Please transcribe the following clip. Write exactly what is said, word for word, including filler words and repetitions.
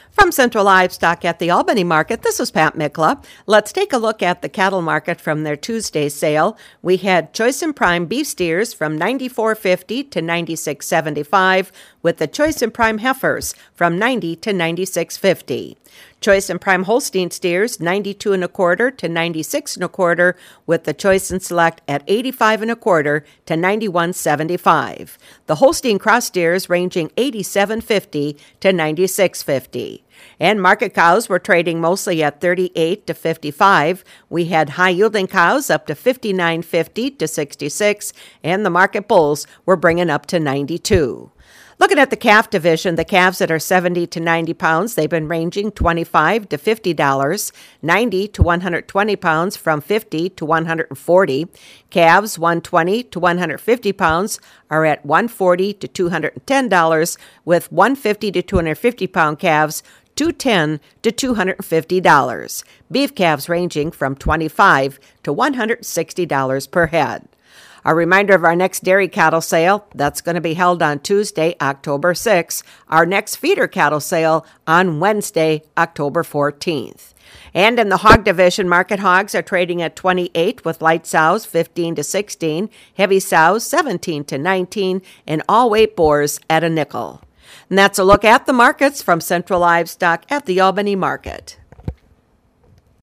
From Central Livestock at the Albany Market, this is Pat Mikla. Let's take a look at the cattle market from their Tuesday sale. We had Choice and Prime beef steers from ninety-four fifty to ninety-six seventy-five, with the Choice and Prime heifers from ninety to ninety-six fifty. Choice and Prime Holstein steers ninety-two and a quarter to ninety-six and a quarter, with the Choice and Select at eighty-five and a quarter to ninety-one seventy-five. The Holstein cross steers ranging eighty-seven fifty to ninety-six fifty. And market cows were trading mostly at thirty-eight to fifty-five. We had high-yielding cows up to fifty-nine fifty to sixty-six, and the market bulls were bringing up to ninety-two. Looking at the calf division, the calves that are seventy to ninety pounds, they've been ranging twenty-five to fifty dollars, ninety to one hundred twenty pounds from fifty to one hundred forty. Calves one hundred twenty to one hundred fifty pounds are at one hundred forty to two hundred ten dollars, with one hundred fifty to two hundred fifty pound calves two hundred ten dollars to two hundred fifty dollars. Beef calves ranging from twenty-five dollars to one hundred sixty dollars per head. A reminder of our next dairy cattle sale, that's going to be held on Tuesday, October sixth. Our next feeder cattle sale on Wednesday, October fourteenth. And in the hog division, market hogs are trading at twenty-eight, with light sows fifteen to sixteen, heavy sows seventeen to nineteen, and all weight boars at a nickel. And that's a look at the markets from Central Livestock at the Albany Market.